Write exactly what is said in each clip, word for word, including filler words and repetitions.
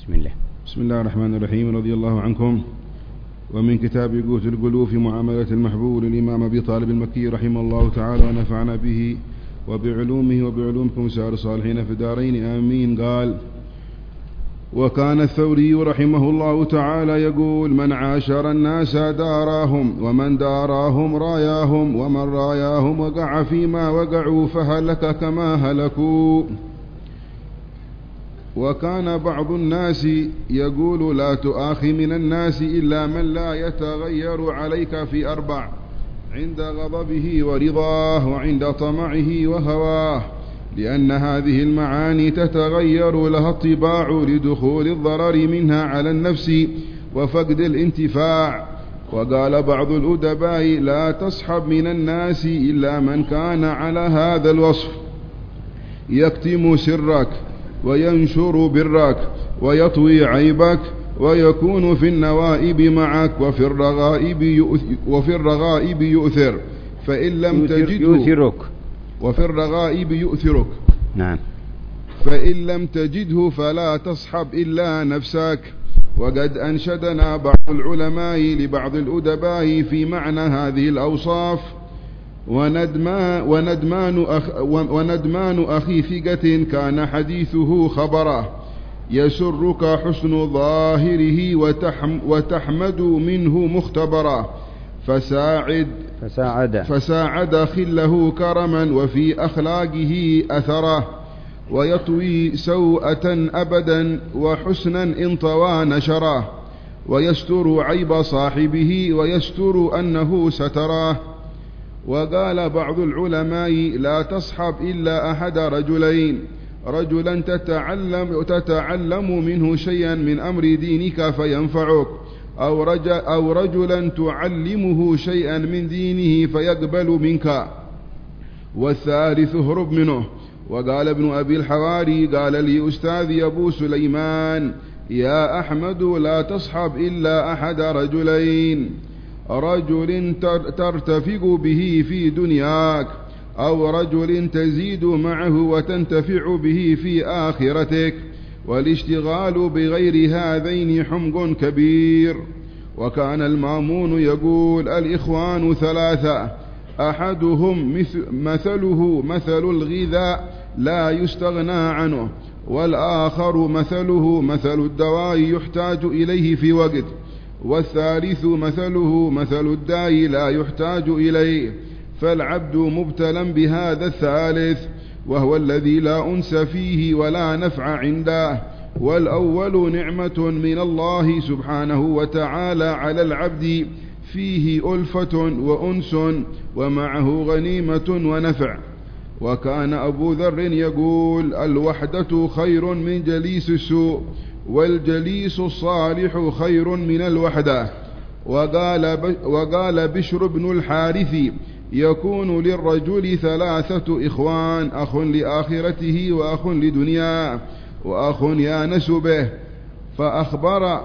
بسم الله. بسم الله الرحمن الرحيم. رضي الله عنكم. ومن كتاب قوت القلوب في معاملة المحبوب للإمام أبي طالب المكي رحمه الله تعالى ونفعنا به وبعلومه وبعلومكم سائر الصالحين في الدارين آمين. قال: وكان الثوري رحمه الله تعالى يقول: من عاشر الناس داراهم، ومن داراهم راياهم، ومن راياهم وقع فيما وقعوا فهلك كما هلكوا. وكان بعض الناس يقول: لا تؤاخي من الناس إلا من لا يتغير عليك في أربع: عند غضبه ورضاه، وعند طمعه وهواه، لأن هذه المعاني تتغير لها الطباع لدخول الضرر منها على النفس وفقد الانتفاع. وقال بعض الأدباء: لا تصحب من الناس إلا من كان على هذا الوصف: يكتم سرك وينشر برك ويطوي عيبك ويكون في النوائب معك وفي الرغائب يؤثر, وفي الرغائب يؤثر فإن لم تجده يؤثرك وفي الرغائب يؤثرك. نعم. فإن لم تجده فلا تصحب إلا نفسك. وقد أنشدنا بعض العلماء لبعض الأدباء في معنى هذه الأوصاف: وندمان, وندمان, أخ وندمان أخي ثقة كان حديثه خبره، يسرك حسن ظاهره وتحم وتحمد منه مختبرا، فساعد فساعد فساعد خله كرما وفي أخلاقه أثره، ويطوي سوءة أبدا وحسنا إن طوى نشره، ويستر عيب صاحبه ويستر أنه ستراه. وقال بعض العلماء: لا تصحب إلا أحد رجلين: رجلا تتعلم, تتعلم منه شيئا من أمر دينك فينفعك، أو, رجل أو رجلا تعلمه شيئا من دينه فيقبل منك، والثالث اهرب منه. وقال ابن أبي الحواري: قال لي أستاذي أبو سليمان: يا أحمد لا تصحب إلا أحد رجلين: رجل ترتفق به في دنياك، أو رجل تزيد معه وتنتفع به في آخرتك، والاشتغال بغير هذين حمق كبير. وكان المامون يقول: الإخوان ثلاثة: أحدهم مثله مثل الغذاء لا يستغنى عنه، والآخر مثله مثل الدواء يحتاج إليه في وقت، والثالث مثله مثل الداء لا يحتاج إليه. فالعبد مبتلا بهذا الثالث، وهو الذي لا أنس فيه ولا نفع عنده. والأول نعمة من الله سبحانه وتعالى على العبد، فيه ألفة وأنس ومعه غنيمة ونفع. وكان أبو ذر يقول: الوحدة خير من جليس السوء، والجليس الصالح خير من الوحدة. وقال, وقال بشر بن الحارث: يكون للرجل ثلاثة إخوان: أخ لآخرته، وأخ لدنياه، وأخ يانس به. فأخبر,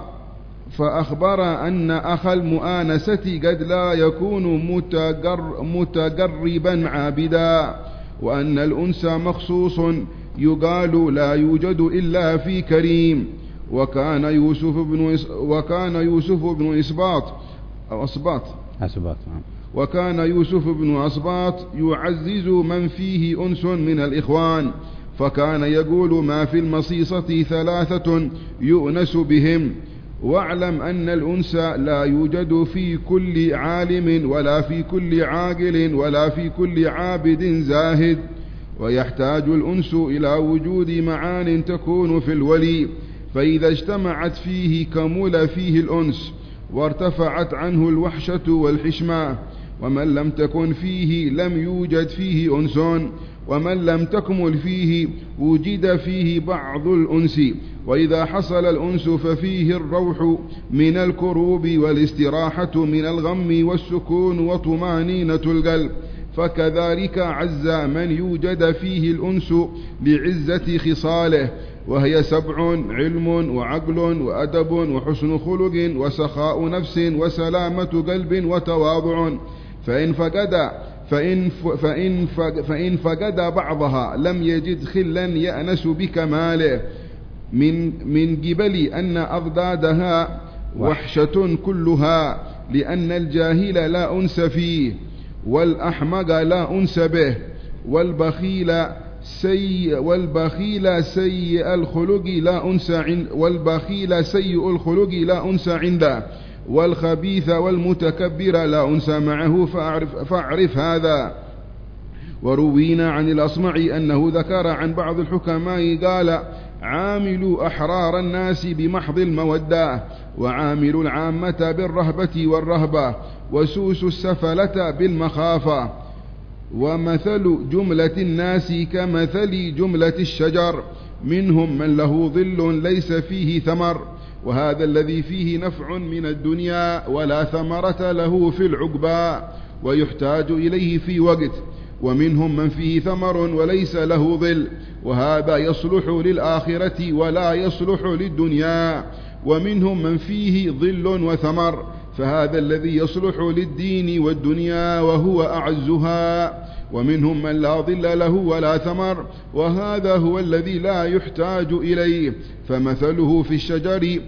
فأخبر أن أخ المؤانسة قد لا يكون متقر متقربا عابدا، وأن الأنس مخصوص يقال لا يوجد إلا في كريم. وكان يوسف بن وكان يوسف بن إسباط أو أسباط أسباط وكان يوسف بن أسباط يعزز من فيه أنس من الإخوان، فكان يقول: ما في المصيصة ثلاثة يؤنس بهم. واعلم أن الأنس لا يوجد في كل عالم، ولا في كل عاقل، ولا في كل عابد زاهد. ويحتاج الأنس إلى وجود معان تكون في الولي، فإذا اجتمعت فيه كمل فيه الأنس، وارتفعت عنه الوحشة والحشمة. ومن لم تكن فيه لم يوجد فيه أنس، ومن لم تكمل فيه وجد فيه بعض الأنس. وإذا حصل الأنس ففيه الروح من الكروب، والاستراحة من الغم، والسكون وطمانينة القلب. فكذلك عز من يوجد فيه الأنس لعزة خصاله، وهي سبع: علم، وعقل، وأدب، وحسن خلق، وسخاء نفس، وسلامة قلب، وتواضع. فإن فقد فإن فإن فإن فقد بعضها لم يجد خلا يأنس بكماله. من من قبل أن أضدادها وحشة كلها، لأن الجاهل لا أنس فيه، والأحمق لا أنس به، والبخيل سيء والبخيل سيء الخلق لا أنس عند والبخيل سيء الخلق لا أنس عنده، والخبيث والمتكبر لا أنس معه، فأعرف, فأعرف هذا. وروينا عن الأصمع أنه ذكر عن بعض الحكماء قال: عاملوا أحرار الناس بمحض المودة، وعاملوا العامة بالرهبة والرهبة، وسوسوا السفلة بالمخافة. ومثل جملة الناس كمثل جملة الشجر، منهم من له ظل ليس فيه ثمر، وهذا الذي فيه نفع من الدنيا ولا ثمرة له في العقبى، ويحتاج إليه في وقت. ومنهم من فيه ثمر وليس له ظل، وهذا يصلح للآخرة ولا يصلح للدنيا. ومنهم من فيه ظل وثمر، فهذا الذي يصلح للدين والدنيا وهو أعزها. ومنهم من لا ظل له ولا ثمر، وهذا هو الذي لا يحتاج إليه. فمثله في الشجر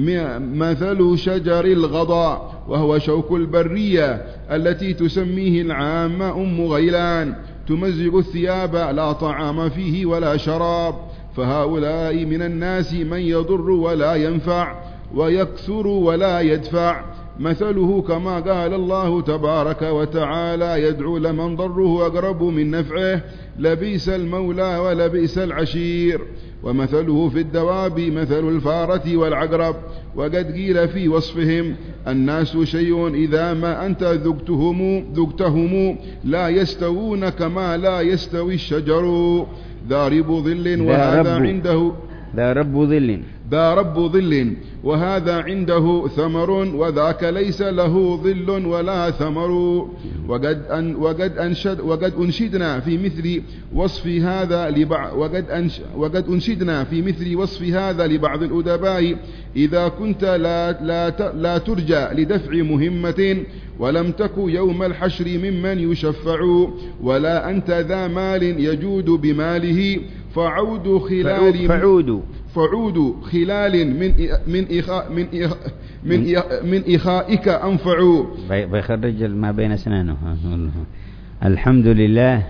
مثل شجر الغضاء، وهو شوك البرية التي تسميه العامة أم غيلان، تمزق الثياب لا طعام فيه ولا شراب. فهؤلاء من الناس من يضر ولا ينفع، ويكثر ولا يدفع. مثله كما قال الله تبارك وتعالى: يدعو لمن ضره أقرب من نفعه، لبئس المولى ولبئس العشير. ومثله في الدواب مثل الفارة والعقرب، وقد قيل في وصفهم: الناس شيء إذا ما أنت ذقتهم, ذقتهم لا يستوون كما لا يستوي الشجر. ذا رب ظل وهذا عنده ذا رب ظل ذا رب ظل وهذا عنده ثمر، وذاك ليس له ظل ولا ثمر. وقد أن وقد أنشد وقد أنشدنا في مثل وصف هذا لبعض وقد أنش وقد أنشدنا في مثل وصف هذا لبعض الأدباء: إذا كنت لا لا لا ترجى لدفع مهمة، ولم تك يوم الحشر ممن يشفع، ولا أنت ذا مال يجود بماله، فعود خلال فعود فعود خلال من من إخاء من إخاء من إخاء من إخائك أنفع. بيخرج ما بين أسنانه. الحمد لله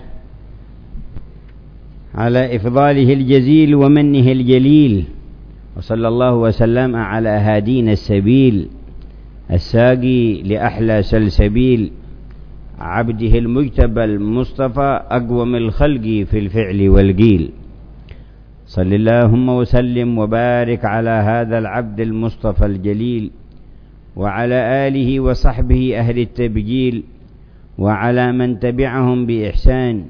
على إفضاله الجزيل ومنه الجليل، وصلى الله وسلم على هادين السبيل، الساقي لأحلى سلسبيل، عبده المجتبى المصطفى، أقوم الخلق في الفعل والقيل. صل اللهم وسلم وبارك على هذا العبد المصطفى الجليل، وعلى آله وصحبه أهل التبجيل، وعلى من تبعهم بإحسان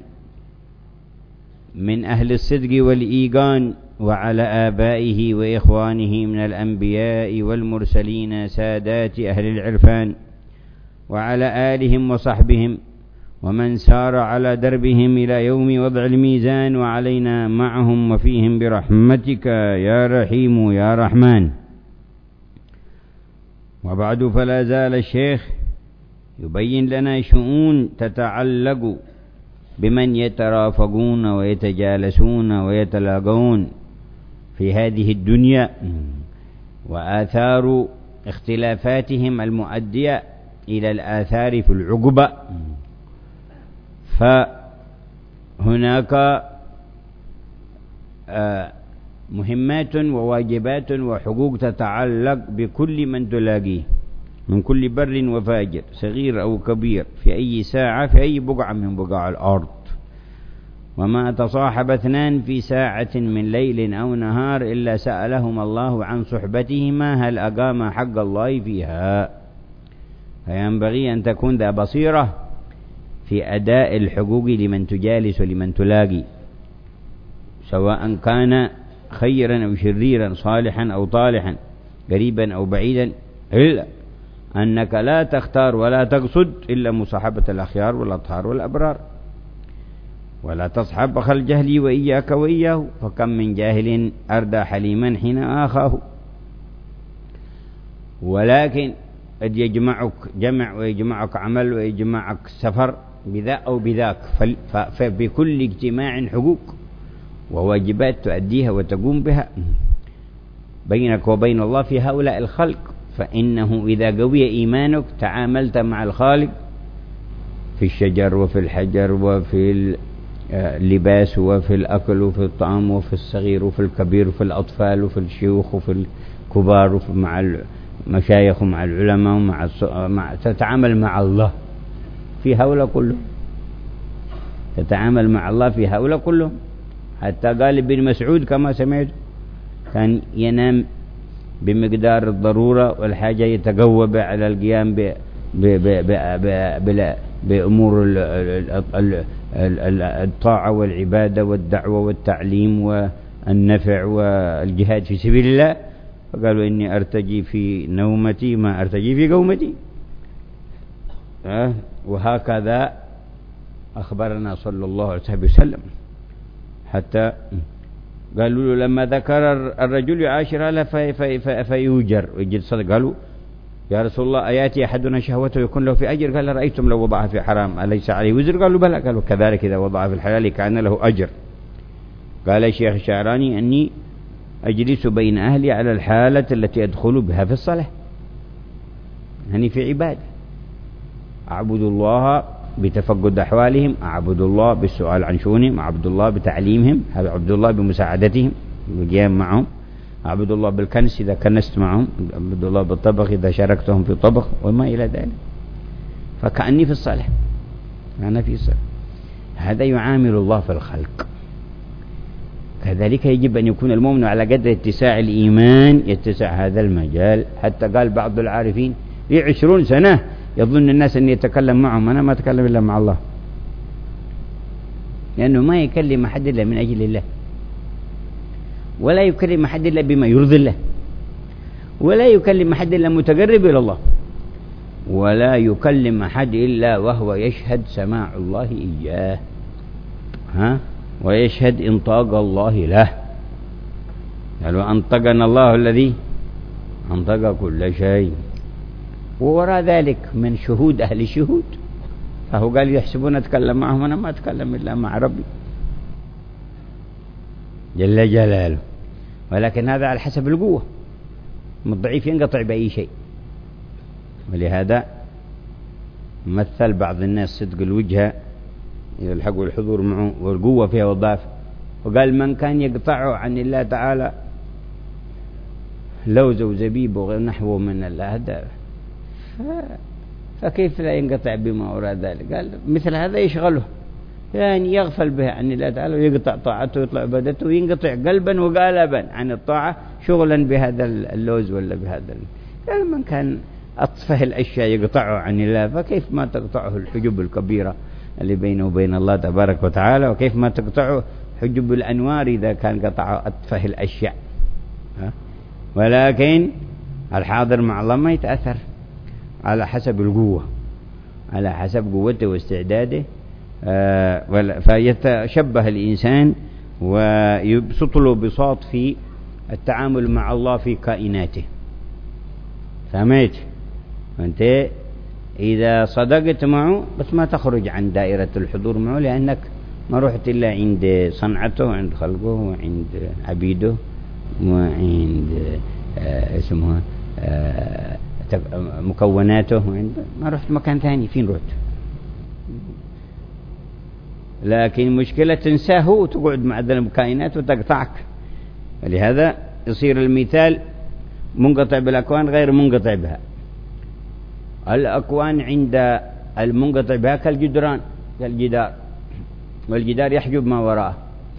من أهل الصدق والإيقان، وعلى آبائه وإخوانه من الأنبياء والمرسلين سادات أهل العرفان، وعلى آلهم وصحبهم ومن سار على دربهم إلى يوم وضع الميزان، وعلينا معهم وفيهم برحمتك يا رحيم يا رحمن. وبعد، فلا زال الشيخ يبين لنا شؤون تتعلق بمن يترافقون ويتجالسون ويتلاقون في هذه الدنيا، وآثار اختلافاتهم المؤدية إلى الآثار في العقبة. فهناك مهمات وواجبات وحقوق تتعلق بكل من تلاقيه من كل بر وفاجر، صغير أو كبير، في أي ساعة في أي بقعة من بقاع الأرض. وما تصاحب اثنان في ساعة من ليل أو نهار إلا سألهم الله عن صحبتهما هل أقام حق الله فيها. فينبغي أن تكون ذا بصيرة في أداء الحقوق لمن تجالس ولمن تلاقي، سواء كان خيرا أو شريرا، صالحا أو طالحا، قريبا أو بعيدا، إلا أنك لا تختار ولا تقصد إلا مصاحبة الأخيار والأطهار والأبرار. ولا تصحب أخ الجهل وإياك وإياه، فكم من جاهل أردى حليما حين آخاه. ولكن قد يجمعك جمع ويجمعك عمل ويجمعك سفر بذا أو بذاك، فبكل اجتماع حقوق وواجبات تؤديها وتقوم بها. بينك وبين الله في هؤلاء الخلق، فإنه إذا قوي إيمانك تعاملت مع الخالق في الشجر وفي الحجر وفي اللباس وفي الأكل وفي الطعام وفي الصغير وفي الكبير وفي الأطفال وفي الشيوخ وفي الكبار وفي مع المشايخ ومع العلماء ومع مع تتعامل مع الله في هؤلاء كلهم، تتعامل مع الله في هؤلاء كلهم. حتى قال ابن مسعود كما سمعت كان ينام بمقدار الضرورة والحاجة يتقوى على القيام ب ب ب ب بأمور الطاعة والعبادة والدعوة والتعليم والنفع والجهاد في سبيل الله. فقالوا إني أرتجي في نومتي ما أرتجي في قومتي. وهكذا أخبرنا صلى الله عليه وسلم. حتى قالوا له لما ذكر الرجل يعاشر له في في في فيوجر ويجد صدق، قالوا يا رسول الله أياتي أحدنا شهوته يكون له في أجر؟ قال رأيتم لو وضعها في حرام أليس عليه وزر؟ قالوا بلى. قالوا كذلك إذا وضعها في الحلال كان له أجر. قال الشيخ الشعراني أني أجلس بين أهلي على الحالة التي أدخل بها في الصلاة، يعني في عبادة، أعبد الله بتفقد أحوالهم، أعبد الله بالسؤال عن شؤونهم، أعبد الله بتعليمهم، أعبد الله بمساعدتهم والقيام معهم، أعبد الله بالكنس إذا كنست معهم، أعبد الله بالطبخ إذا شاركتهم في طبخ وما إلى ذلك. فكأني في الصلاة، أنا في الصلاة. هذا يعامل الله في الخلق. كذلك يجب أن يكون المؤمن على قدر اتساع الإيمان يتسع هذا المجال. حتى قال بعض العارفين لي عشرون سنة يظن الناس أن يتكلم معهم، أنا ما أتكلم إلا مع الله، لأنه ما يكلم أحد إلا من أجل الله، ولا يكلم أحد إلا بما يرضي الله، ولا يكلم أحد إلا متقرب إلى الله، ولا يكلم أحد إلا وهو يشهد سماع الله إياه، ها ويشهد إنطاق الله له. قالوا أنطقنا الله الذي أنطق كل شيء. ووراء ذلك من شهود أهل الشهود، فهو قال يحسبون أتكلم معهم، أنا ما أتكلم إلا مع ربي جل جلاله. ولكن هذا على حسب القوة، الضعيف ينقطع بأي شيء. ولهذا مثل بعض الناس صدق الوجه يلحقوا الحضور معه والقوة فيها والضعف، وقال من كان يقطعه عن الله تعالى لوز وزبيب ونحوه من هذا فكيف لا ينقطع بما وراء ذلك؟ قال مثل هذا يشغله، يعني يغفل به عن الله تعالى ويقطع طاعته ويطلع عبادته وينقطع قلبا وقالبا عن الطاعة شغلا بهذا اللوز ولا بهذا. قال من كان أطفه الأشياء يقطعه عن الله فكيف ما تقطعه الحجب الكبيرة اللي بينه وبين الله تبارك وتعالى، وكيف ما تقطعه حجب الأنوار إذا كان قطع أطفه الأشياء. ولكن الحاضر مع الله ما يتأثر، على حسب القوة، على حسب قوته واستعداده. آه فيتشبه الإنسان ويبسط له بساط في التعامل مع الله في كائناته. فهمت؟ فأنت إذا صدقت معه بس ما تخرج عن دائرة الحضور معه، لأنك ما رحت إلا عند صنعته وعند خلقه وعند عبيده وعند آه اسمه آه مكوناته، ما رحت مكان ثاني. فين رحت؟ لكن مشكلة تنساه وتقعد مع ذلك الكائنات وتقطعك. لهذا يصير المثال منقطع بالأكوان غير منقطع بها. الأكوان عند المنقطع بها كالجدران، كالجدار، والجدار يحجب ما وراءه.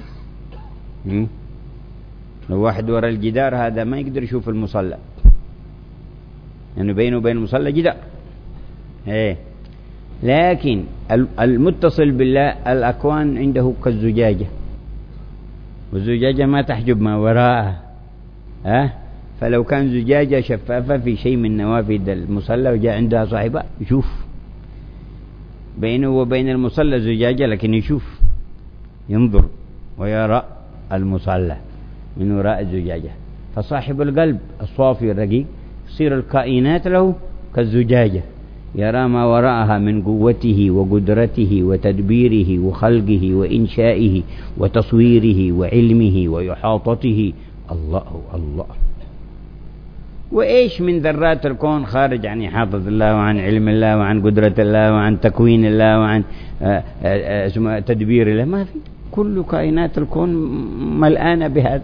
لو واحد وراء الجدار هذا ما يقدر يشوف المصلى، لأنه يعني بينه وبين المصلى جدار. إيه. لكن المتصل بالله الأكوان عنده كالزجاجة، والزجاجة ما تحجب ما وراءها. أه؟ فلو كان زجاجة شفافة في شيء من نوافذ المصلى وجاء عندها صاحبة يشوف، بينه وبين المصلى زجاجة لكن يشوف، ينظر ويرى المصلى من وراء الزجاجة. فصاحب القلب الصافي الرقيق يصير الكائنات له كالزجاجة، يرى ما وراءها من قوته وقدرته وتدبيره وخلقه وإنشائه وتصويره وعلمه وإحاطته. الله الله وإيش من ذرات الكون خارج عن إحاطة الله وعن علم الله وعن قدرة الله وعن تكوين الله وعن تدبير الله؟ ما في. كل كائنات الكون ملآنة بهذا.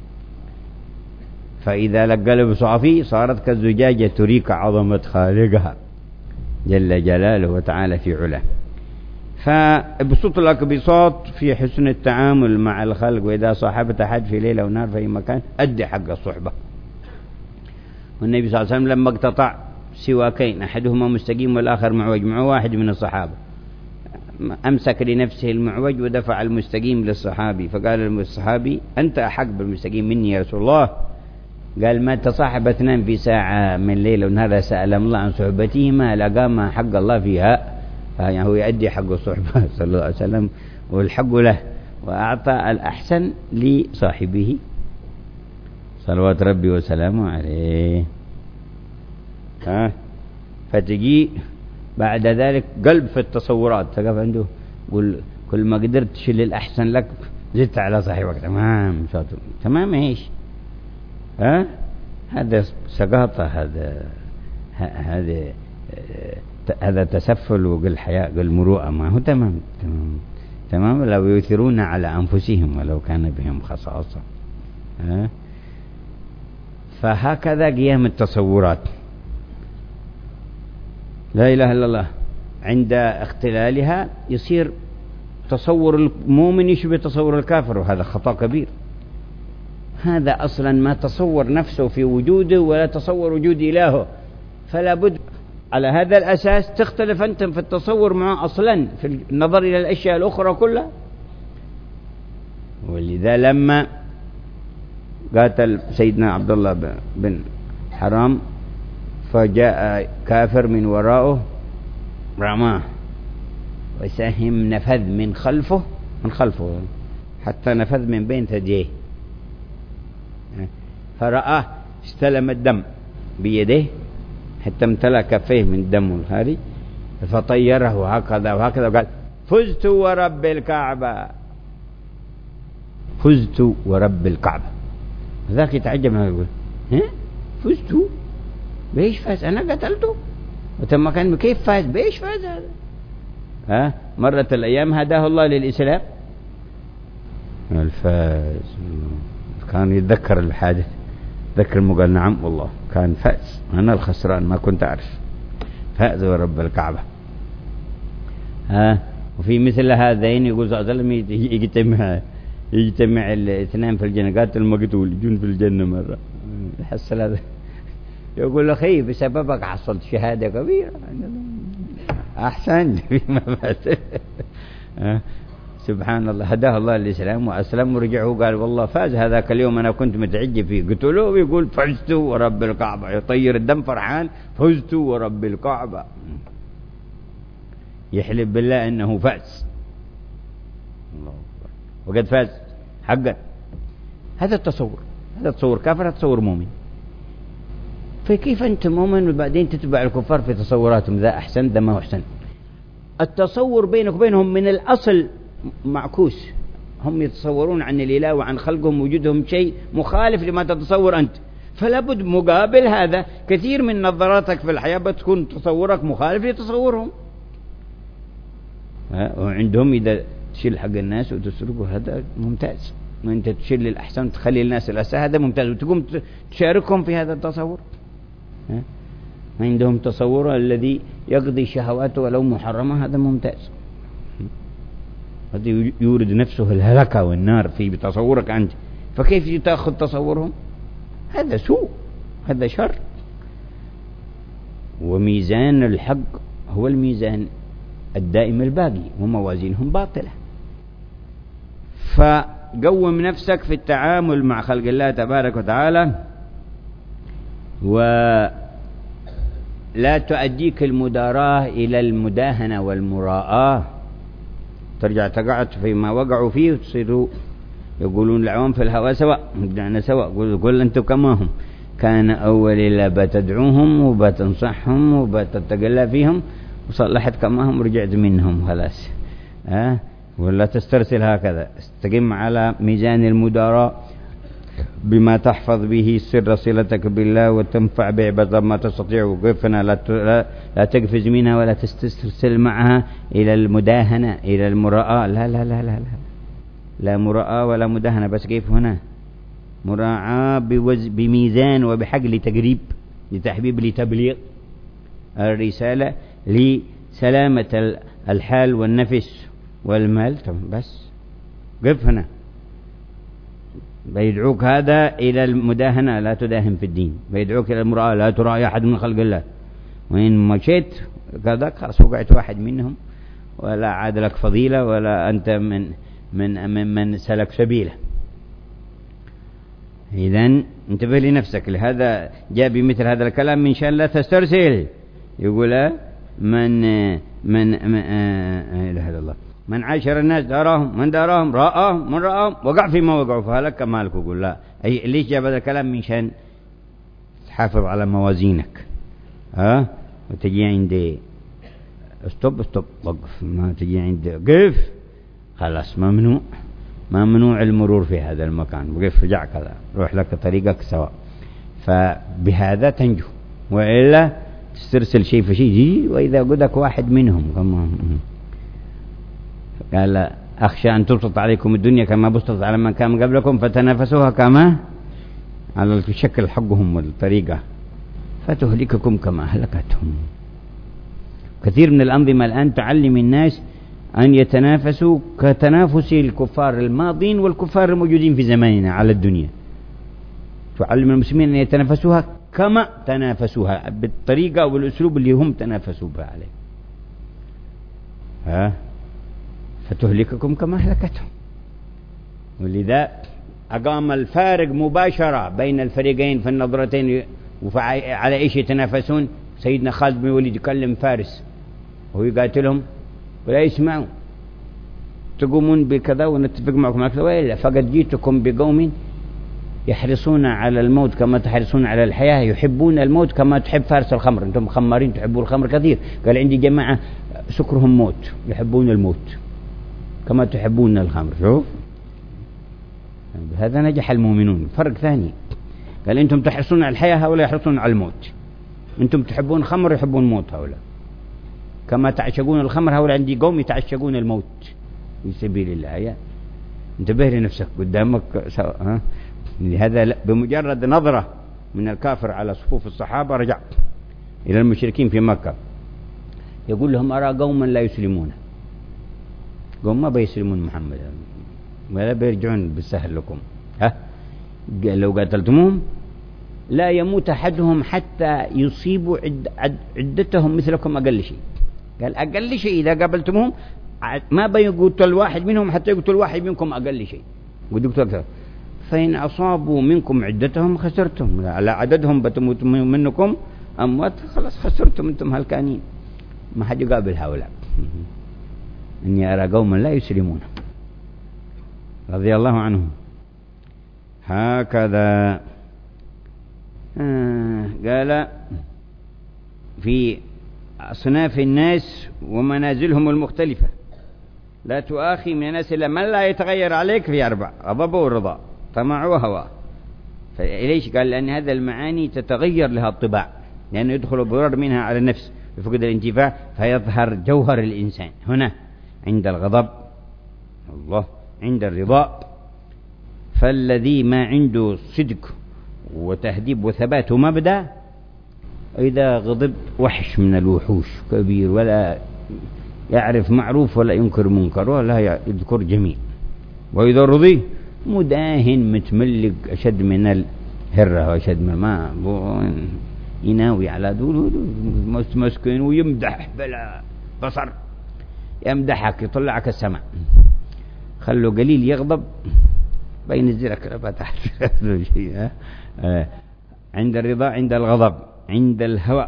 فإذا لقلب صافي صارت كالزجاجة تريك عظمة خالقها جل جلاله وتعالى في علاه. فابسط لك بساط في حسن التعامل مع الخلق، وإذا صاحبت أحد في ليلة ونهار في مكان أدي حق الصحبة. والنبي صلى الله عليه وسلم لما اقتطع سواكين أحدهما مستقيم والآخر معوج مع واحد من الصحابة، أمسك لنفسه المعوج ودفع المستقيم للصحابي، فقال الصحابي أنت أحق بالمستقيم مني يا رسول الله. قال ما تصاحب اثنان في ساعة من ليلة ونهار سأل الله عن صحبتهما لقام حق الله فيها، يعني هو يؤدي حق الصحبة صلى الله عليه وسلم والحق له، وأعطى الأحسن لصاحبه صلوات ربي وسلامه عليه. ها فتجي بعد ذلك قلب في التصورات، تقف عنده قل كل ما قدرت تشيل الأحسن لك زدت على صاحبك. تمام شاطر تمام. ايش ها هذا سقاطة، هذا هذا هذا تسفل وقل حياء قل مروءة، ما هو تمام تمام تمام. لو يؤثرون على أنفسهم ولو كان بهم خصاصة. ها فهكذا قيام التصورات. لا إله إلا الله عند اختلالها يصير تصور المؤمن يشبه تصور الكافر، وهذا خطأ كبير. هذا أصلا ما تصور نفسه في وجوده ولا تصور وجود إلهه، فلا بد على هذا الأساس تختلف أنت في التصور معه أصلا في النظر إلى الأشياء الأخرى كلها. ولذا لما قاتل سيدنا عبد الله بن حرام فجاء كافر من وراءه رماه وسهم نفذ من خلفه من خلفه حتى نفذ من بين ثدييه، فرآه استلم الدم بيده حتى امتلأ كفيه من الدم الخارج، فطيره هكذا وهكذا وقال فزت ورب الكعبة، فزت ورب الكعبة. ذاك يتعجب منه يقول ها فزت بإيش فاز؟ أنا قتلته وتم كان كيف فاز؟ بإيش فاز هذا؟ ها مرت الأيام هداه الله للإسلام الفاز. كان يتذكر الحادث، ذكر المقال نعم والله كان فاز، أنا الخسران ما كنت أعرف، فاز ورب الكعبة. ها وفي مثل هذين يقول صلى الله عليه وسلم يجتمع يجتمع الاثنان في الجنة، قاتل المقتول يجون في الجنة مرة يحصل هذا يقول له خي بسببك حصلت شهادة كبيرة أحسن فيما بعد. سبحان الله هداه الله للإسلام وأسلم ورجعه وقال والله فاز هذاك اليوم أنا كنت متعجب فيه. قتلوه ويقول فزت ورب الكعبة، يطير الدم فرحان فزت ورب الكعبة، يحلف بالله أنه فاز الله أكبر وقد فاز حقا. هذا التصور، هذا تصور كافر، هذا تصور مؤمن. فكيف أنت مؤمن وبعدين تتبع الكفار في تصوراتهم؟ ذا أحسن ذا ما هو أحسن. التصور بينك وبينهم من الأصل معكوس، هم يتصورون عن الإله وعن خلقهم وجودهم شيء مخالف لما تتصور أنت، فلا بد مقابل هذا كثير من نظراتك في الحياة بتكون تصورك مخالف لتصورهم. وعندهم إذا تشيل حق الناس وتسرقه هذا ممتاز، وأنت تشيل للأحسن تخلي الناس الأسى هذا ممتاز، وتقوم تشاركهم في هذا التصور. عندهم تصور الذي يقضي شهواته ولو محرمة، هذا ممتاز. هذا يورد نفسه الهلكة والنار في بتصورك أنت، فكيف تأخذ تصورهم؟ هذا سوء، هذا شر. وميزان الحق هو الميزان الدائم الباقي وموازينهم باطلة. فقوم نفسك في التعامل مع خلق الله تبارك وتعالى، ولا تؤديك المداراة إلى المداهنة والمراءة، ترجع تقعد فيما وقعوا فيه وتصيروا يقولون العوام في الهواء سواء، مقدعنا سواء. قل, قل أنتم كما هم، كان أول لا بتدعوهم وبتنصحهم وبتتقلى فيهم وصلحت كما هم رجعت منهم خلاص. أه؟ ولا تسترسل هكذا، استقم على ميزان المداراة بما تحفظ به سر صلتك بالله وتنفع بعبادة ما تستطيع. وقفنا لا لا تقفز منها ولا تسترسل معها إلى المداهنة إلى المراءة. لا لا لا لا لا لا مراءة ولا مداهنة. بس كيف هنا مراعاة بوز بميزان وبحق لتقريب لتحبيب لتبليغ الرسالة لسلامة الحال والنفس والمال. بس قف هنا. بيدعوك هذا إلى المداهنة لا تداهن في الدين. بيدعوك إلى المراءة لا تراءي أحد من خلق الله. وإن مشيت كذا خلاص وقعت واحد منهم ولا عاد لك فضيلة ولا أنت من من من, من سلك سبيله. إذن انتبه لنفسك. لهذا جاء بمثل هذا الكلام من شأن لا تسترسل. يقول من من من لا إله إلا الله من عاشر الناس داراهم من داراهم رآهم من رآهم وقع فيما وقعوا فهلك مالك. يقول لا أي ليش جاب هذا الكلام؟ من شأن تحافظ على موازينك. ها وتجي عند استوب استوب وقف. ما تجي عند قف خلاص ممنوع ممنوع المرور في هذا المكان. وقف رجع كذا روح لك طريقك سواء. فبهذا تنجو. وإلا تسترسل شيء في شيء جي وإذا قدك واحد منهم كما قال أخشى أن تبسط عليكم الدنيا كما بسطت على من كان قبلكم فتنافسوها كما على الشكل حقهم والطريقة فتهلككم كما أهلكتهم. كثير من الأنظمة الآن تعلم الناس أن يتنافسوا كتنافس الكفار الماضين والكفار الموجودين في زماننا على الدنيا. تعلم المسلمين أن يتنافسوها كما تنافسوها بالطريقة والأسلوب اللي هم تنافسوا بها عليه. ها فتهلككم كما أهلكتهم. ولذا أقام الفارق مباشرة بين الفريقين في النظرتين. وعلى إيش يتنافسون؟ سيدنا خالد بن الوليد يكلم فارس وهو يقاتلهم ولا يسمعوا. تقومون بكذا ونتفق معكم على كذا وإلا فقد جيتكم بقوم يحرصون على الموت كما تحرصون على الحياة يحبون الموت كما تحب فارس الخمر. أنتم خمارين تحبون الخمر كثير. قال عندي جماعة سكرهم موت يحبون الموت كما تحبون الخمر. شوف هذا نجح المؤمنون. فرق ثاني. قال أنتم تحرصون على الحياة هؤلاء يحرصون على الموت. أنتم تحبون الخمر يحبون الموت هؤلاء. كما تعشقون الخمر هؤلاء عندي قوم يتعشقون الموت في سبيل الله. يا انتبه لنفسك قدامك ها. لهذا بمجرد نظرة من الكافر على صفوف الصحابة رجع إلى المشركين في مكة يقول لهم أرى قوما لا يسلمون. قوم ما بيسلمون محمد ولا بيرجعون بالسهل لكم. ها لو قاتلتموهم لا يموت أحدهم حتى يصيبوا عد عد عدتهم مثلكم أقل شيء. قال أقل شيء إذا قابلتموهم ما بيقتل واحد منهم حتى يقتل واحد منكم أقل شيء. ودكتور أكثر فإن أصابوا منكم عدتهم خسرتم. على عددهم بتموت منكم أموات خلاص خسرتم أنتم هلكانين. ما حد يقابل هؤلاء. إني أرى قوما لا يسلمون رضي الله عنهم. هكذا آه قال في أصناف الناس ومنازلهم المختلفة لا تؤاخي من الناس إلا من لا يتغير عليك في أربع: غضب ورضا طمع وهوى. فليش؟ قال لأن هذا المعاني تتغير لها الطباع لأنه يدخل ضرر منها على النفس بفقد الانتفاع فيظهر جوهر الإنسان هنا عند الغضب الله عند الرضا. فالذي ما عنده صدق وتهذيب وثبات ومبدأ إذا غضب وحش من الوحوش كبير ولا يعرف معروف ولا ينكر منكر ولا يذكر جميل. وإذا رضي مداهن متملق أشد من الهرة وأشد من ما يناوي على دول مسكين ويمدح بلا بصر يمدحك يطلعك السماء. خلوا قليل يغضب بينزلك تحت. عند الرضا عند الغضب عند الهوى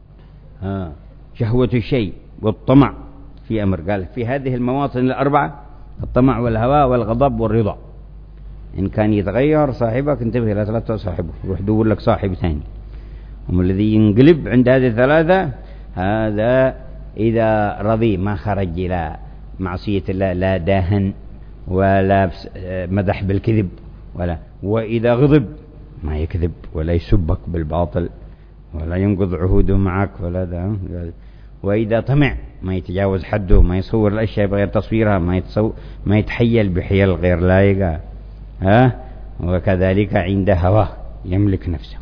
شهوة الشيء والطمع في أمر. قال في هذه المواطن الأربعة الطمع والهوى والغضب والرضا إن كان يتغير صاحبك انتبه لا ثلاثة صاحبه روح دور لك صاحب ثاني. هم الذي ينقلب عند هذه الثلاثة هذا إذا رضي ما خرج إلى معصية الله لا داهن ولا مدح بالكذب ولا وإذا غضب ما يكذب ولا يسبك بالباطل ولا ينقض عهوده معك ولا ده. وإذا طمع ما يتجاوز حده، ما يصور الأشياء بغير تصويرها، ما يتصو ما يتحيل بحيل غير لائقة. ها وكذلك عند هواه يملك نفسه.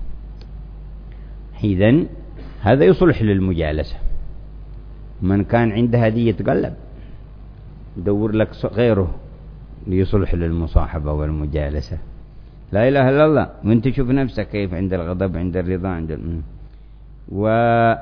إذن هذا يصلح للمجالسة. من كان عنده هذه يتقلب يدور لك غيره ليصلح للمصاحبة والمجالسة. لا إله إلا الله. وانت شوف نفسك كيف عند الغضب، عند الرضا، عند ال... ولا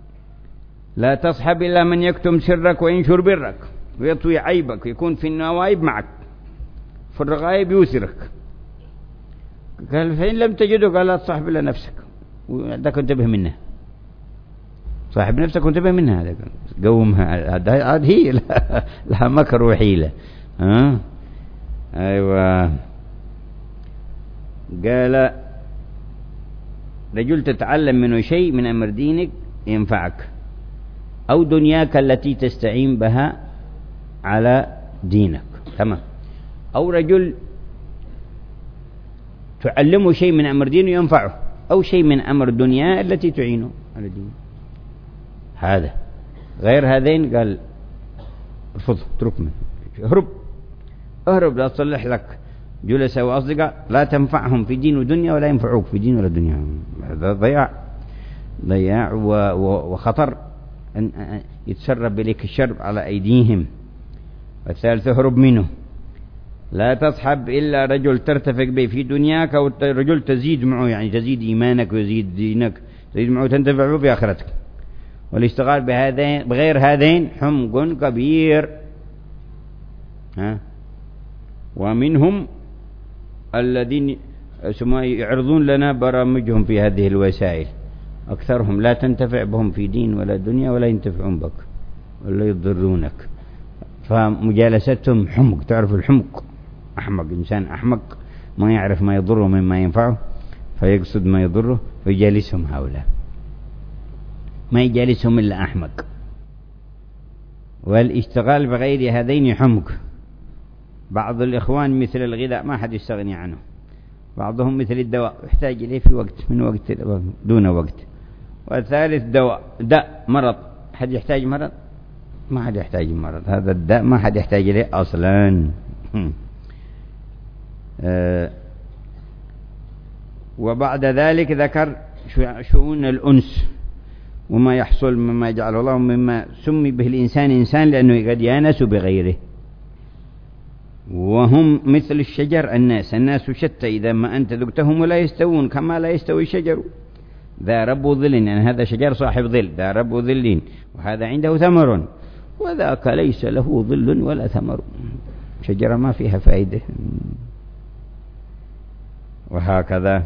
تصحب إلا من يكتم سرك وينشر برك ويطوي عيبك، يكون في النوائب معك، في الرغائب يوسرك. قال فإن لم تجده قال لا تصاحب إلا نفسك وعندك انتبه منها. صاحب نفسك وانتبه منها. هذا قومها، هذه هي لها مكر وحيلة. ها أيوة. قال رجل تتعلم منه شيء من أمر دينك ينفعك أو دنياك التي تستعين بها على دينك. تمام. أو رجل تعلمه شيء من أمر دينه ينفعه، أو شيء من أمر دنيا التي تعينه على دينه. هذا غير هذين قال ارفض، اترك منه، اهرب اهرب. لا تصلح لك جلساء وأصدقاء لا تنفعهم في دين ودنيا ولا ينفعوك في دين ولا دنيا. هذا ضياع ضياع وخطر أن يتسرب إليك الشر على أيديهم. والثالث اهرب منه. لا تصحب إلا رجل ترتفق به في دنياك، أو رجل تزيد معه، يعني تزيد إيمانك ويزيد دينك، تزيد معه تنتفع به في آخرتك. والاشتغال بهذين بغير هذين حمق كبير. ها ومنهم الذين يعرضون لنا برامجهم في هذه الوسائل، أكثرهم لا تنتفع بهم في دين ولا دنيا ولا ينتفعون بك ولا يضرونك. فمجالستهم حمق. تعرف الحمق؟ أحمق، إنسان أحمق ما يعرف ما يضره مما ينفعه فيقصد ما يضره فيجالسهم. هؤلاء ما يجالسهم إلا أحمق. والاشتغال بغير هذين حمق. بعض الإخوان مثل الغذاء ما حد يستغني عنه، بعضهم مثل الدواء يحتاج إليه في وقت من وقت دون وقت. والثالث دواء داء مرض، حد يحتاج مرض؟ ما حد يحتاج مرض. هذا الداء ما حد يحتاج إليه أصلا. أه وبعد ذلك ذكر شؤون الأنس وما يحصل مما يجعل الله مما سمي به الإنسان إنسان لأنه قد يانس بغيره. وهم مثل الشجر الناس الناس شتى إذا ما أنت ذقتهم ولا يستوون كما لا يستوي الشجر ذا رب ظل، يعني هذا شجر صاحب ظل، ذا رب ظل، وهذا عنده ثمر وذاك ليس له ظل ولا ثمر، شجرة ما فيها فائدة. وهكذا.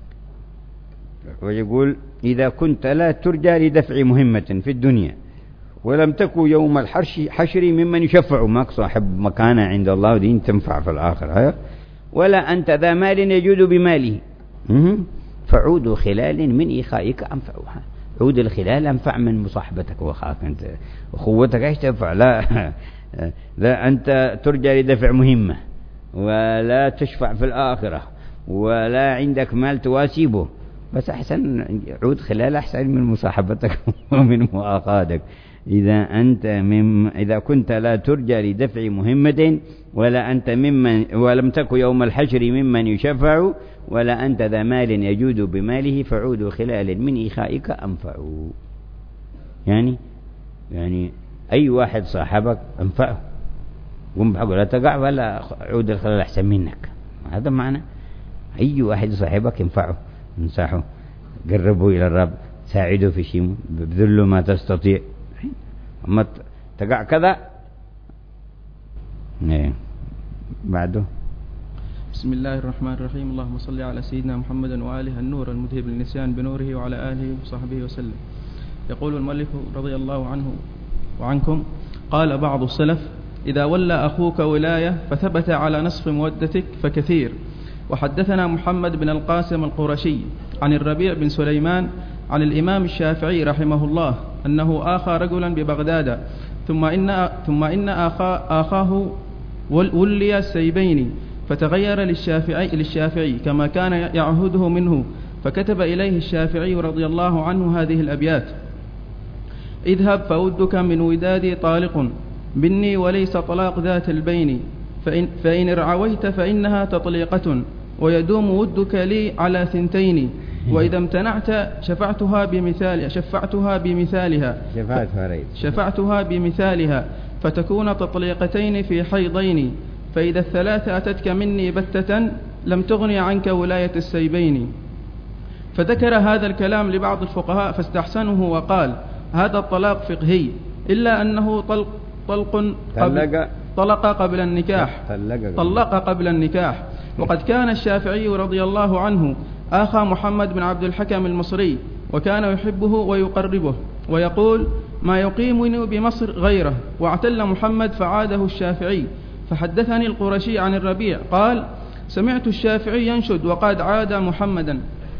ويقول إذا كنت لا ترجى لدفع مهمة في الدنيا ولم تكن يوم الحشر ممن يشفع معك صاحب مكانة عند الله ودين تنفع في الآخرة، ولا أنت ذا مال يجود بماله فعود خلال من إخائك أنفعها. عود الخلال أنفع من مصاحبتك وأخاك أنت، أخوتك إيش تنفع؟ لا لا أنت ترجى لدفع مهمة ولا تشفع في الآخرة ولا عندك مال تواسيبه، بس أحسن عود خلال أحسن من مصاحبتك ومن مؤاخاتك. إذا أنت مم إذا كنت لا ترجى لدفع مهمة ولا أنت ممن ولم تكن يوم الحشر ممن يشفع ولا أنت ذا مال يجود بماله فعود خلال من إخائك أنفع. يعني يعني أي واحد صاحبك أنفعه، قم بحقه لا تقع ولا عود الخلال أحسن منك. هذا معنى أي واحد صاحبك ينفعه، انصحه، قربه إلى الرب، ساعده في شيء، بذله ما تستطيع. أما تقع كذا ايه بعده. بسم الله الرحمن الرحيم. اللهم صل على سيدنا محمد وآله النور المذهب للنسيان بنوره وعلى آله وصحبه وسلم. يقول المؤلف رضي الله عنه وعنكم: قال بعض السلف: إذا ولى أخوك ولاية فثبت على نصف مودتك فكثير. وحدثنا محمد بن القاسم القرشي عن الربيع بن سليمان عن الإمام الشافعي رحمه الله أنه آخى رجلا ببغداد ثم إن, ثم إن آخا آخاه ولي السيبين فتغير للشافعي, للشافعي كما كان يعهده منه، فكتب إليه الشافعي رضي الله عنه هذه الأبيات: اذهب فودك من ودادي طالق مني وليس طلاق ذات البين، فإن, فإن ارعويت فإنها تطليقة ويدوم ودك لي على ثنتين، وإذا امتنعت شفعتها بمثالها شفعتها بمثالها شفعتها بمثالها فتكون تطليقتين في حيضين، فإذا الثلاثة أتتك مني بتة لم تغني عنك ولاية السيبين. فذكر هذا الكلام لبعض الفقهاء فاستحسنه وقال: هذا الطلاق فقهي، إلا أنه طلق طلق قبل طلق قبل النكاح طلق قبل النكاح. وقد كان الشافعي رضي الله عنه آخى محمد بن عبد الحكم المصري، وكان يحبه ويقربه، ويقول: ما يقيمني بمصر غيره. واعتل محمد فعاده الشافعي. فحدثني القرشي عن الربيع قال: سمعت الشافعي ينشد وقد عاد محمدا.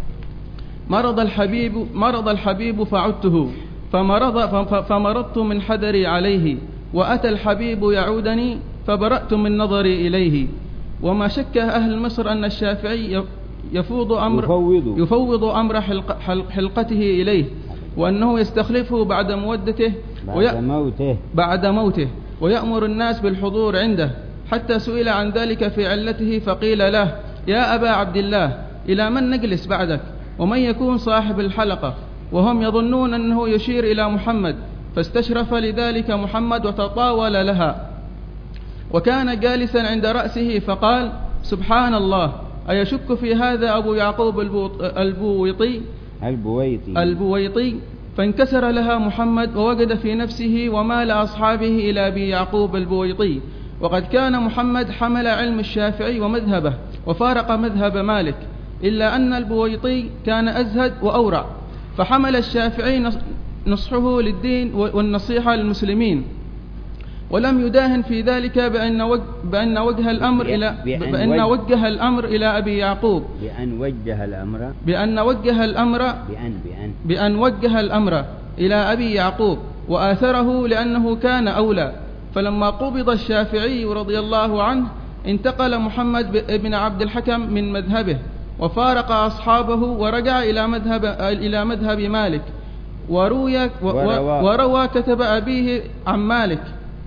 مرض الحبيب مرض الحبيب فعدته، فمرض فمرضت من حذري عليه، وأتى الحبيب يعودني فبرأت من نظري إليه. وما شك أهل مصر أن الشافعي يفوض أمر يفوض, يفوض أمر حلق حلقته إليه، وأنه يستخلفه بعد مودته بعد موته بعد موته ويأمر الناس بالحضور عنده، حتى سئل عن ذلك في علته فقيل له: يا أبا عبد الله، إلى من نجلس بعدك؟ ومن يكون صاحب الحلقة؟ وهم يظنون أنه يشير إلى محمد، فاستشرف لذلك محمد وتطاول لها، وكان جالسا عند رأسه فقال: سبحان الله، أيشك في هذا أبو يعقوب البويطي البويطي البويطي فانكسر لها محمد، ووجد في نفسه ومال أصحابه إلى أبي يعقوب البويطي. وقد كان محمد حمل علم الشافعي ومذهبه وفارق مذهب مالك، إلا أن البويطي كان أزهد وأورع، فحمل الشافعي نصحه للدين والنصيحة للمسلمين، ولم يداهن في ذلك بأن وجه, بأن وجه الأمر إلى بأن, بأن وجه الأمر إلى أبي يعقوب بأن وجه الأمر بأن وجه الأمر بأن بأن بأن وجه الأمر إلى أبي يعقوب وآثره لأنه كان أولى. فلما قبض الشافعي رضي الله عنه انتقل محمد بن عبد الحكم من مذهبه وفارق أصحابه ورجع إلى مذهب إلى مذهب مالك، وروي وروى كتب أبيه عن مالك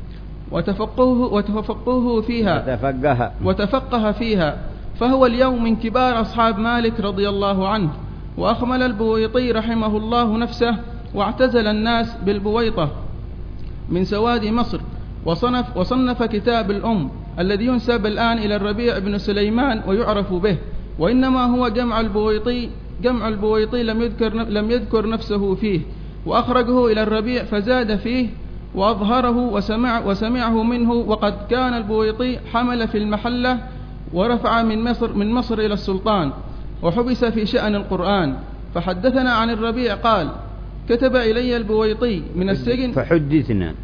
وتفقهه وتفقهه فيها وتفقه وتفقه فيها، فهو اليوم من كبار أصحاب مالك رضي الله عنه. وأخمل البويطي رحمه الله نفسه واعتزل الناس بالبويطة من سواد مصر، وصنف, وصنف كتاب الأم الذي ينسب الآن إلى الربيع بن سليمان ويعرف به، وإنما هو جمع البويطي جمع البويطي لم يذكر, لم يذكر نفسه فيه، وأخرجه إلى الربيع فزاد فيه وأظهره وسمع وسمعه منه. وقد كان البويطي حمل في المحلة ورفع من مصر من مصر إلى السلطان، وحبس في شأن القرآن. فحدثنا عن الربيع قال: كتب إلي البويطي من السجن فحدثنا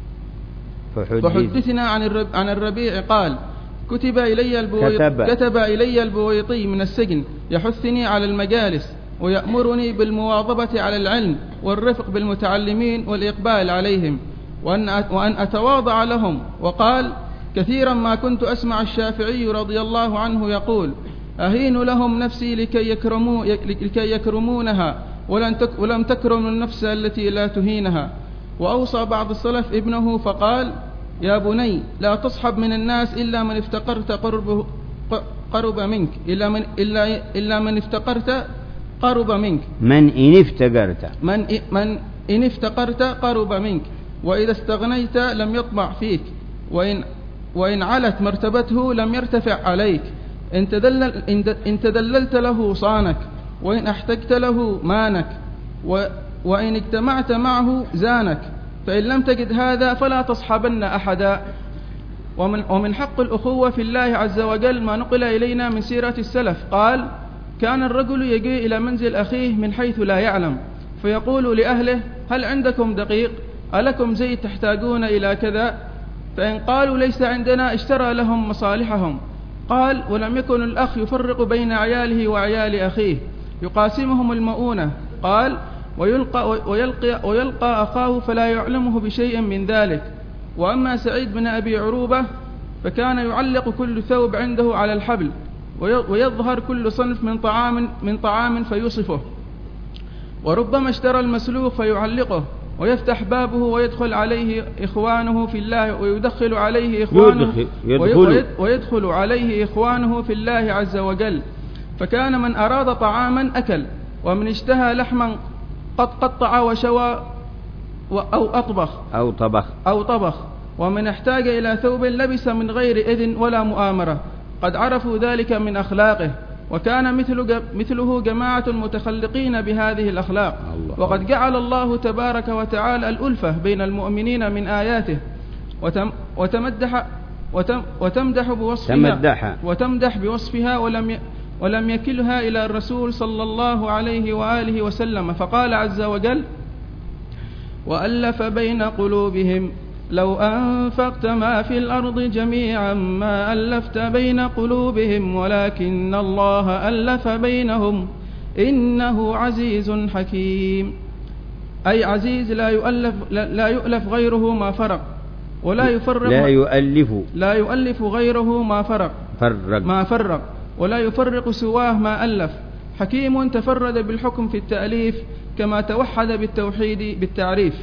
فحدث فحدثنا عن الرب عن الربيع قال: كتب إلي البويطي كتب. كتب إلي البويطي من السجن يحثني على المجالس ويأمرني بالمواظبة على العلم والرفق بالمتعلمين والإقبال عليهم، وأن وأن أتواضع لهم. وقال: كثيرا ما كنت أسمع الشافعي رضي الله عنه يقول: أهين لهم نفسي لكي يكرموا لكي يكرمونها ولن تك ولم تكرم النفس التي لا تهينها. وأوصى بعض السلف ابنه فقال: يا بني، لا تصحب من الناس إلا من افتقرت قرب قرب منك إلا من إلا إلا من افتقرت قرب منك من إن افتقرت من من إن افتقرت قرب منك، وإذا استغنيت لم يطمع فيك، وإن وإن علت مرتبته لم يرتفع عليك، إن تدلل إن تدللت له صانك، وإن احتجت له مانك، وإن اجتمعت معه زانك، فإن لم تجد هذا فلا تصحبن أحدا. ومن, ومن حق الأخوة في الله عز وجل ما نقل إلينا من سيرة السلف قال: كان الرجل يجي إلى منزل أخيه من حيث لا يعلم، فيقول لأهله: هل عندكم دقيق؟ ألكم زيت تحتاجون إلى كذا؟ فإن قالوا ليس عندنا اشترى لهم مصالحهم. قال: ولم يكن الأخ يفرق بين عياله وعيال أخيه، يقاسمهم المؤونة. قال: ويلقى, ويلقى, ويلقى أخاه فلا يعلمه بشيء من ذلك. وأما سعيد بن أبي عروبة فكان يعلق كل ثوب عنده على الحبل، ويظهر كل صنف من طعام من طعام فيوصفه، وربما اشترى المسلوق فيعلقه، ويفتح بابه ويدخل عليه إخوانه في الله ويدخل عليه إخوانه يدخل ويدخل عليه إخوانه في الله عز وجل. فكان من أراد طعاما أكل، ومن اشتهى لحما قد قطع وشوى أو أطبخ أو طبخ أو طبخ ومن احتاج إلى ثوب لبس من غير إذن ولا مؤامرة، قد عرفوا ذلك من أخلاقه. وكان مثل مثله جماعة متخلقين بهذه الأخلاق. وقد جعل الله تبارك وتعالى الألفة بين المؤمنين من آياته، وتم وتمدح وتم وتمدح بوصفها تمدح وتمدح بوصفها ولم ولم يكلها إلى الرسول صلى الله عليه وآله وسلم، فقال عز وجل: وألف بين قلوبهم لو أنفقت ما في الأرض جميعا ما ألفت بين قلوبهم ولكن الله ألف بينهم إنه عزيز حكيم. أي عزيز لا يؤلف لا يؤلف غيره ما فرق، ولا يفرق لا يؤلف لا يؤلف غيره ما فرق فرق ما فرق ولا يفرق سواه ما ألف. حكيم تفرد بالحكم في التأليف كما توحد بالتوحيد بالتعريف.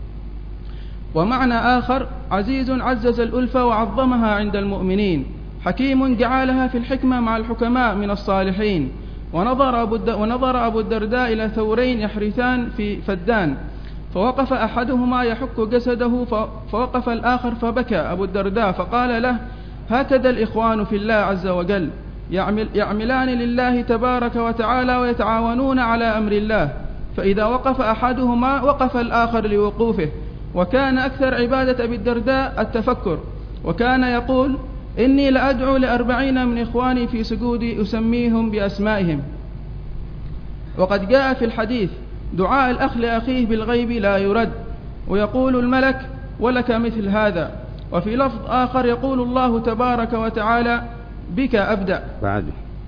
ومعنى آخر: عزيز عزز الألفة وعظمها عند المؤمنين، حكيم جعلها في الحكمة مع الحكماء من الصالحين. ونظر أبو, ونظر أبو الدرداء إلى ثورين يحرثان في فدان، فوقف أحدهما يحك جسده فوقف الآخر فبكى أبو الدرداء، فقال له: هكذا الإخوان في الله عز وجل، يعمل يعملان لله تبارك وتعالى ويتعاونون على أمر الله، فإذا وقف أحدهما وقف الآخر لوقوفه. وكان أكثر عبادة أبي الدرداء التفكر، وكان يقول: إني لأدعو لأربعين من إخواني في سجودي أسميهم بأسمائهم. وقد جاء في الحديث: دعاء الأخ لأخيه بالغيب لا يرد، ويقول الملك: ولك مثل هذا. وفي لفظ آخر يقول الله تبارك وتعالى: بك أبدأ. بعد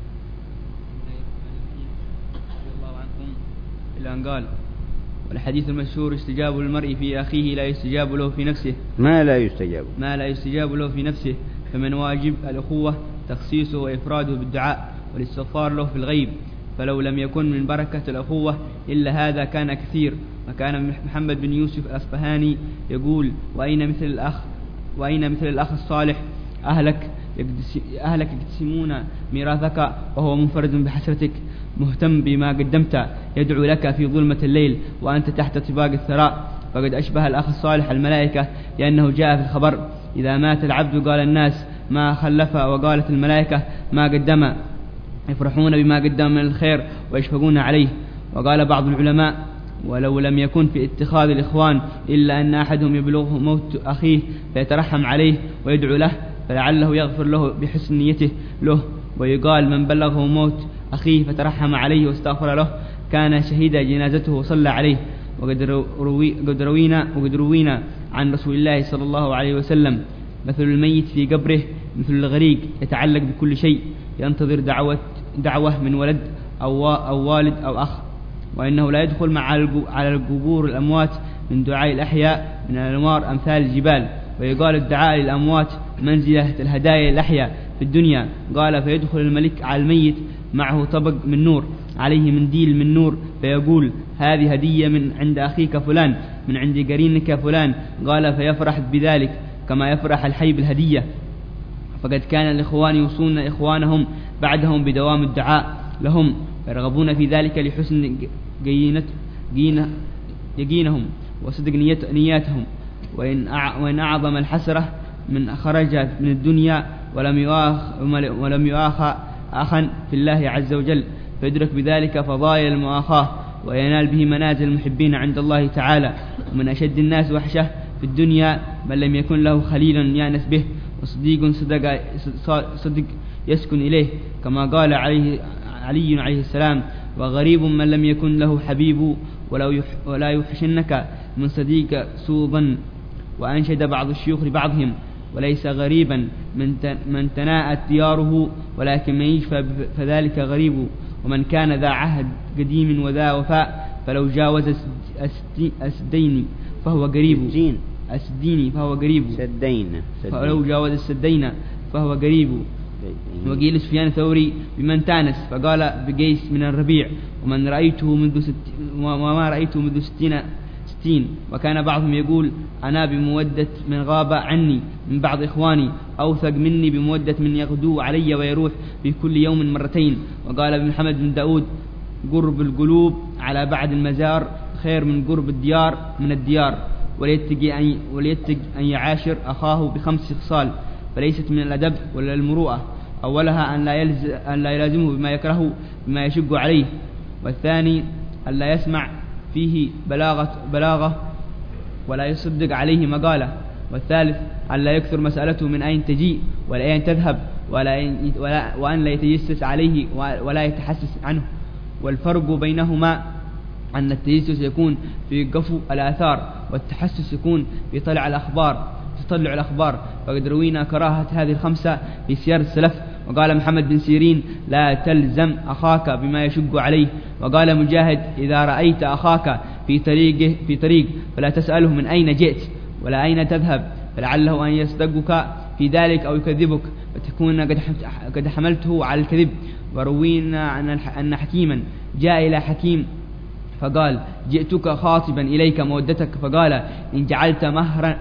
إلى أن قال: والحديث المشهور: استجاب المرء في أخيه لا يستجاب له في نفسه ما لا يستجاب ما لا يستجاب له في نفسه. فمن واجب الأخوة تخصيصه وإفراده بالدعاء والاستغفار له في الغيب، فلو لم يكن من بركة الأخوة إلا هذا كان كثير. وكان محمد بن يوسف الأصفهاني يقول: وأين مثل الأخ وأين مثل الأخ الصالح أهلك أهلك يقسمون ميراثك وهو منفرد بحسرتك، مهتم بما قدمت، يدعو لك في ظلمة الليل وأنت تحت طباق الثراء. فقد أشبه الأخ الصالح الملائكة، لأنه جاء في الخبر: إذا مات العبد قال الناس ما خلف، وقالت الملائكة ما قدم، يفرحون بما قدم من الخير ويشفقون عليه. وقال بعض العلماء: ولو لم يكن في اتخاذ الإخوان إلا أن أحدهم يبلغه موت أخيه فيترحم عليه ويدعو له، فلعله يغفر له بحسن نيته له. ويقال: من بلغه موت أخيه فترحم عليه واستغفر له كان شهيد جنازته وصلى عليه. وقد روي قد روينا وقد روينا عن رسول الله صلى الله عليه وسلم: مثل الميت في قبره مثل الغريق يتعلق بكل شيء، ينتظر دعوة دعوة من ولد أو أو والد أو أخ، وإنه لا يدخل مع على القبور الأموات من دعاء الأحياء من الأنوار أمثال الجبال. ويقال: الدعاء للأموات منزلة الهدايا الأحياء في الدنيا. قال: فيدخل الملك على الميت معه طبق من نور عليه منديل من نور، فيقول: هذه هدية من عند أخيك فلان من عند قرينك فلان. قال: فيفرح بذلك كما يفرح الحي بالهدية. فقد كان الإخوان يوصون إخوانهم بعدهم بدوام الدعاء لهم، يرغبون في ذلك لحسن يقينهم وصدق نياتهم. وإن أعظم الحسرة من خرج من الدنيا ولم يؤاخ ولم يؤاخى أخا في الله عز وجل، فيدرك بذلك فضائل المؤاخاة وينال به منازل المحبين عند الله تعالى. ومن أشد الناس وحشة في الدنيا من لم يكن له خليل يأنس به وصديق صدق, صدق يسكن إليه، كما قال عليه علي عليه السلام: وغريب من لم يكن له حبيب ولا يوحشنك من صديق سوء ظن. وأنشد بعض الشيوخ لبعضهم: وليس غريبا من تناءت دياره ولكن من يشفى فذلك غريب. ومن كان ذا عهد قديم وذا وفاء فلو جاوز السدين فهو قريب. السدين فهو قريب سدين, سدين. فلو جاوز السدين فهو قريب. وقيل سفيان الثوري بمن تانس فقال بقيس من الربيع ومن رأيته منذ ست وما رأيته منذ ستين ستين. وكان بعضهم يقول أنا بمودة من غاب عني من بعض إخواني أوثق مني بمودة من يغدو علي ويروح في كل يوم مرتين. وقال بمحمد بن داود قرب القلوب على بعد المزار خير من قرب الديار من الديار. وليتقي أن, وليتق أن يعاشر أخاه بخمس خصال فليست من الأدب ولا المروءة. أولها أن لا, يلز أن لا يلازمه بما يكرهه بما يشق عليه. والثاني أن لا يسمع فيه بلاغة, بلاغة ولا يصدق عليه مقالة. والثالث أن لا يكثر مسألته من أين تجيء ولا أين تذهب ولا, ولا وأن لا يتجسس عليه ولا يتحسس عنه. والفرق بينهما أن التجسس يكون في قفو الآثار والتحسس يكون في طلع الأخبار تطلع الأخبار. فقد روينا كراهة هذه الخمسة في سير السلف. وقال محمد بن سيرين لا تلزم أخاك بما يشق عليه. وقال مجاهد إذا رأيت أخاك في طريقه في طريق فلا تسأله من أين جئت ولا أين تذهب فلعله أن يصدقك في ذلك أو يكذبك فتكون قد حملته على الكذب. وروينا أن حكيما جاء إلى حكيم فقال جئتك خاطبا إليك مودتك فقال إن جعلت مهرا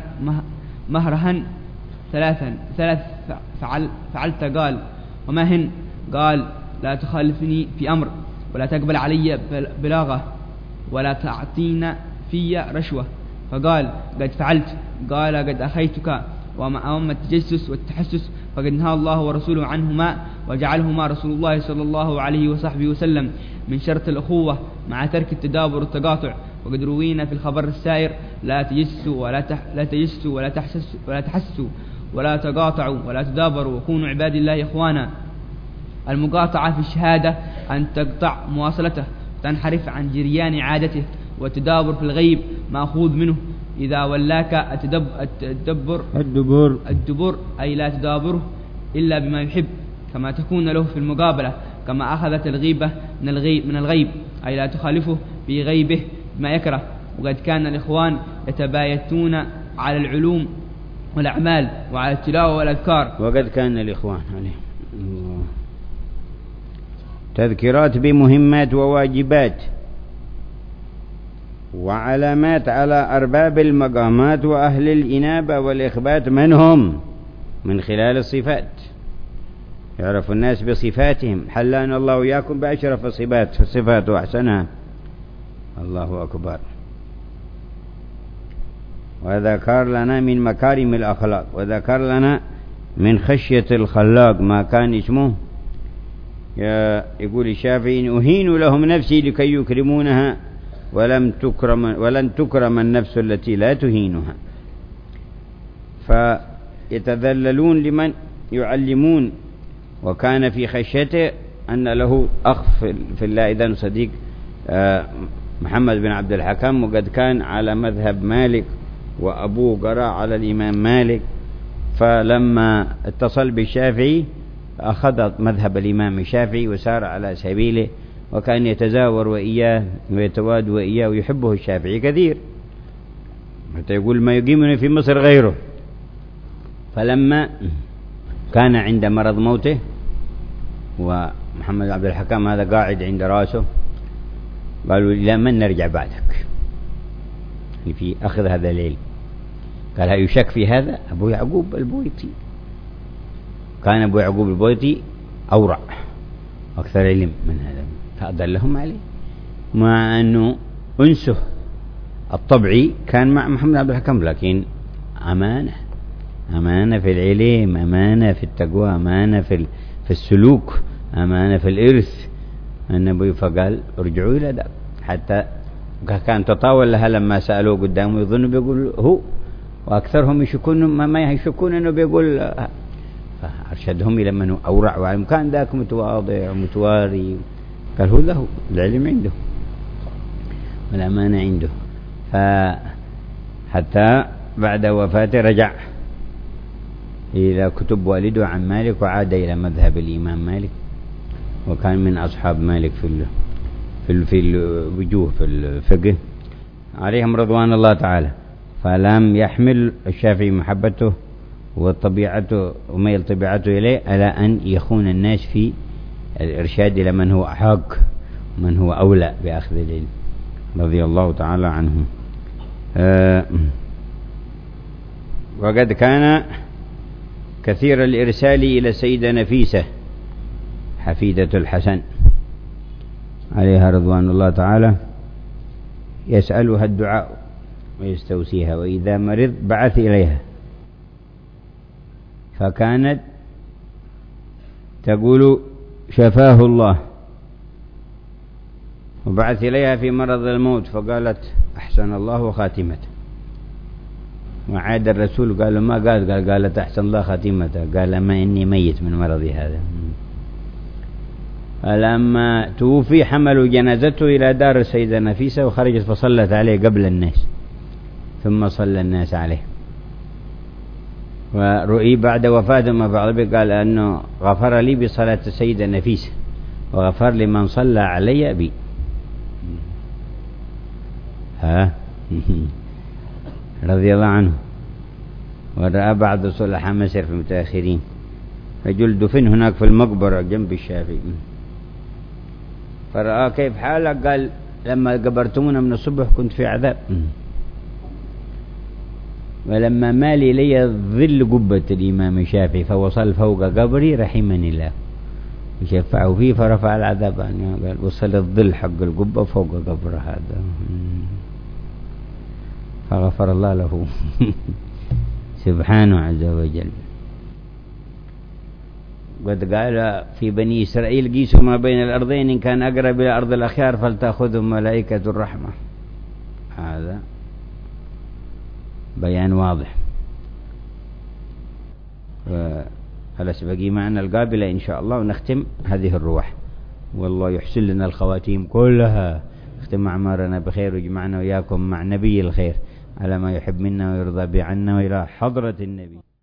مهرهن ثلاثا ثلاث فعل فعلت قال وما هن؟ قال لا تخالفني في أمر ولا تقبل علي بلاغة ولا تعطينا في رشوة. فقال قد فعلت. قال قد أخيتك. وأما التجسس والتحسس فقد نهى الله ورسوله عنهما وجعلهما رسول الله صلى الله عليه وصحبه وسلم من شرط الأخوة مع ترك التدابر والتقاطع. وقد روينا في الخبر السائر لا تجسوا ولا تح لا تجسوا ولا تحسسوا ولا تحسسوا ولا تقاطعوا ولا تدابروا وكونوا عباد الله إخوانا. المقاطعة في الشهادة أن تقطع مواصلته تنحرف عن جريان عادته. والتدابر في الغيب مأخوذ منه إذا ولاك التدب التدبر الدبر الدبر أي لا تدابره إلا بما يحب كما تكون له في المقابلة. كما أخذت الغيبة من الغيب من الغيب أي لا تخالفه في غيبه ما يكره. وقد كان الإخوان يتبايتون على العلوم والأعمال وعلى التلاوة والأذكار. وقد كان الإخوان عليه تذكيرات بمهمات وواجبات وعلامات على أرباب المقامات وأهل الإنابة والإخبات من هم من خلال الصفات. يعرف الناس بصفاتهم. حلانا الله وإياكم بأشرف الصفات الصفات وأحسنها. الله أكبر. وذكر لنا من مكارم الأخلاق وذكر لنا من خشية الخلاق ما كان اسمه يقول الشافعي أهين لهم نفسي لكي يكرمونها ولم تكرم ولن تكرم النفس التي لا تهينها. فيتذللون لمن يعلمون. وكان في خشيته أن له أخ في الله إذن صديق محمد بن عبد الحكم وقد كان على مذهب مالك وأبوه قرأ على الإمام مالك. فلما اتصل بالشافعي أخذ مذهب الإمام الشافعي وسار على سبيله وكان يتزاور وإياه ويتواد وإياه ويحبه الشافعي كثير حتى يقول ما يقيمني في مصر غيره. فلما كان عند مرض موته ومحمد عبد الحكم هذا قاعد عند راسه قالوا لا من نرجع بعدك في أخذ هذا الليل. قال هل يشك في هذا؟ أبو يعقوب البويطي كان أبو يعقوب البويطي أورع أكثر علم من هذا فأدلهم عليه مع أنه أنسه الطبعي كان مع محمد عبد الحكم لكن أمانة أمانة في العلم أمانة في التقوى أمانة في في السلوك أمانة في الإرث. النبي فقال ارجعوا إلى ذلك حتى كان تطاول لها لما سألوه قدامه يظن بيقول هو وأكثرهم يشكون ما يشكون أنه بيقول. فأرشدهم إلى من أورع وعلم كان ذاك متواضع ومتواري. قال هو له العلم عنده والأمانة عنده. فحتى بعد وفاته رجع إلى كتب والده عن مالك وعاد إلى مذهب الإمام مالك وكان من أصحاب مالك في في في الوجوه في الفقه عليهم رضوان الله تعالى. فلم يحمل الشافعي محبته وطبيعته وميل طبيعته إليه على أن يخون الناس في الإرشاد إلى من هو أحق من هو أولى بأخذ العلم رضي الله تعالى عنه. أه وقد كان كثير الإرسال إلى السيدة نفيسة حفيدة الحسن عليها رضوان الله تعالى، يسألها الدعاء ويستوصيها، وإذا مرض بعث إليها، فكانت تقول شفاه الله، وبعث إليها في مرض الموت فقالت أحسن الله خاتمته، وعاد الرسول قال ما قال قال قالت أحسن الله خاتمته، قال ما إني ميت من مرضي هذا. فلما توفي حملوا جنازته إلى دار السيدة نفيسة، وخرجت فصلت عليه قبل الناس، ثم صلى الناس عليه. ورؤي بعد وفاته ما بعض قال أنه غفر لي بصلاة السيدة نفيسة، وغفر لمن صلى علي بي. ها رضي الله عنه. ورأى بعض صلحاء مصر في المتأخرين رجل دفن هناك في المقبرة جنب الشافعي، فرأى كيف حالك، قال لما قبرتمونا من الصبح كنت في عذاب، ولما مالي لي ظل قبة الإمام الشافعي فوصل فوق قبري رحمني الله وشفعه فيه فرفع العذاب عنه، قال وصل الظل حق القبة فوق قبر هذا فغفر الله له سبحانه عز وجل. قد قال في بني إسرائيل قيسوا ما بين الأرضين، إن كان أقرب إلى أرض الأخيار فلتأخذهم ملائكة الرحمة. هذا بيان واضح. خلاص بقي معنا القابلة إن شاء الله، ونختم هذه الروح، والله يحسن لنا الخواتيم كلها، اختم أعمارنا بخير، ويجمعنا وإياكم مع نبي الخير على ما يحب منا ويرضى بعنا وإلى حضرة النبي.